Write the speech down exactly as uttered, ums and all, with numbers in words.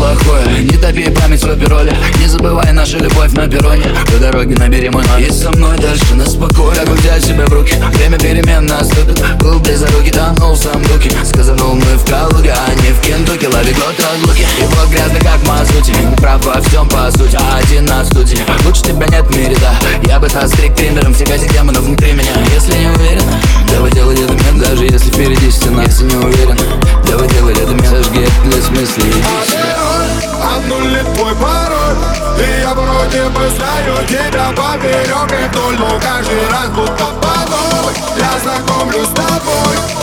плохое. Не топи память в опероле, не забывай нашу любовь на перроне. По дороге набери мой номер и со мной дальше на спокой. Как взять себя в руки, время перемен наступит. Был близорукий, тонул в самбуке. Сказанул мы в Калуге, а не в Кентукки. Лови год разлуки, его грязный как мазути. Не прав во всем по сути, а один на студии. Лучше тебя нет в мире, да. Я бы стрик триммером всех этих демонов внутри меня. Если не уверена, давай делай рядом, даже если впереди стена. Если не уверена, давай делай рядом, зажги этот лес мыслей. Обнулит твой пароль, и я вроде бы знаю тебя поперек и вдоль. Но каждый раз будто по новой я знакомлюсь с тобой.